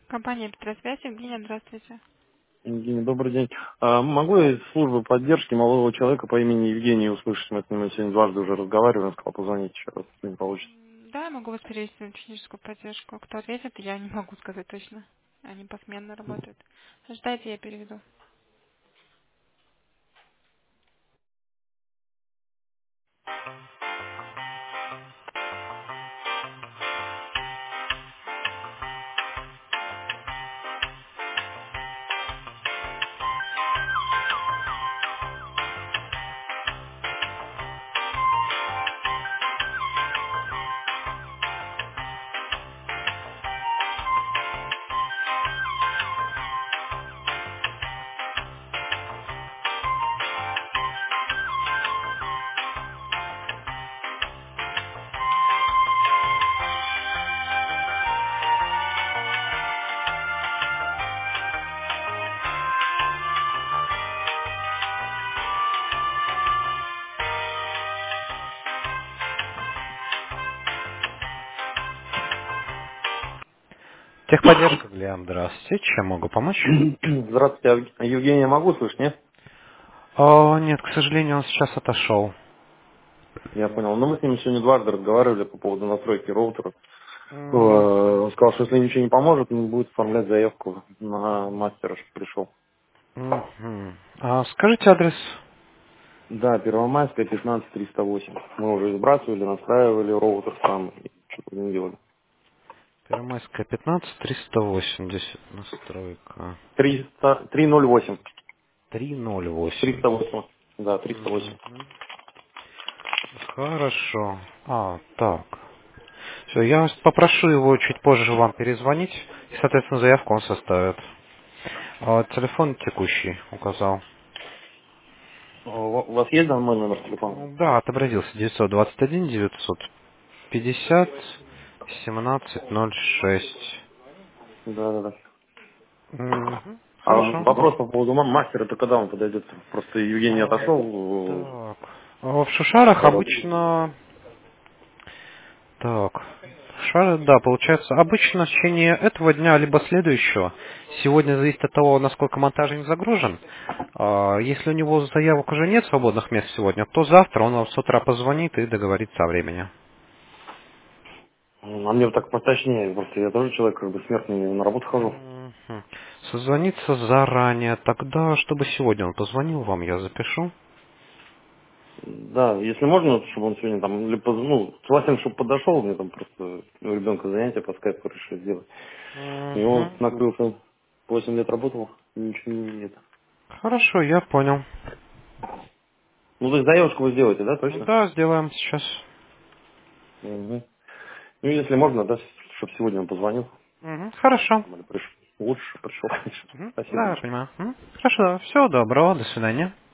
Компания Петросвязь, Евгения, здравствуйте. Евгений, добрый день. Могу я из службы поддержки молодого человека по имени Евгений услышать? Мы с ним сегодня дважды уже разговаривали, он сказал позвонить еще раз, если не получится. Да, я могу вас перевести на техническую поддержку. Кто ответит, я не могу сказать точно. Они посменно работают. Ждайте, я переведу. Техподдержка, Глеб, здравствуйте. Чем могу помочь? Здравствуйте, Евгения, могу слышать, нет? Нет, к сожалению, он сейчас отошел. Я понял. Но мы с ним сегодня дважды разговаривали по поводу настройки роутера. Мгм. Он сказал, что если ничего не поможет, он будет оформлять заявку на мастера, чтобы пришел. Мгм. Скажите адрес. Да, Первомайская, 15308. Мы уже сбрасывали, настраивали роутер сам, и что-то не делали. Первомайская, 15, 380. Настройка. 308. 308. 308. Да, 308. Мгм. Хорошо. Так. Все, я попрошу его чуть позже вам перезвонить, и, соответственно, заявку он составит. Телефон текущий указал. У вас есть мой номер телефона? Да, отобразился. 921 950 1706. Да, да, да. Мгм. А Хорошо. вопрос по поводу мастера, это когда он подойдет? Просто Евгений отошел. Так. В Шушарах Работает. обычно... Так. Шушары, да, получается, обычно в течение этого дня, либо следующего. Сегодня зависит от того, насколько монтажник загружен. Если у него заявок уже нет свободных мест сегодня, то завтра он вам с утра позвонит и договорится о времени. А мне вот так поточнее, просто я тоже человек как бы смертный, на работу хожу. Мгм. Созвониться заранее. Тогда, чтобы сегодня он позвонил вам, я запишу. Да, если можно, чтобы он сегодня там, желательно, чтобы подошел, мне там просто у ребенка занятия по скайпу решили сделать. И он Мгм. накрылся, 8 лет работал, ничего нет. Хорошо, я понял. Ну, то есть заявочку вы сделаете, да, точно? Да, сделаем сейчас. Мгм. Ну, если можно, да, чтобы сегодня он позвонил. Мгм. Хорошо. Или пришел. Лучше пришел, конечно. Мгм. Спасибо Да, я большое. понимаю. Хорошо, всего доброго, до свидания.